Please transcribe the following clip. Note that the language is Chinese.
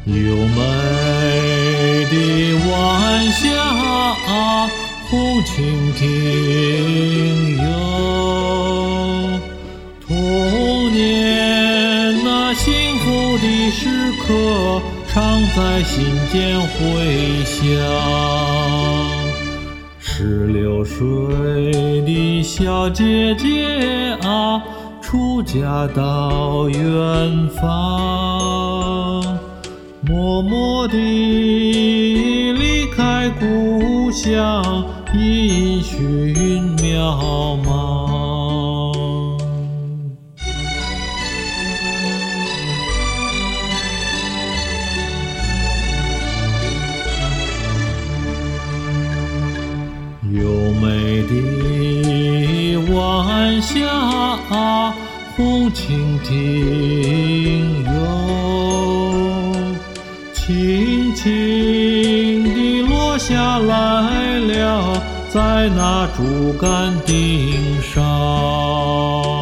优美的晚霞，红蜻蜓游，童年那幸福的时刻，常在心间回响。16岁的小姐姐啊，出嫁到远方，默默地离开故乡，音讯渺茫。优美的晚霞，红蜻蜓游，轻轻地落下来了，在那竹竿顶上。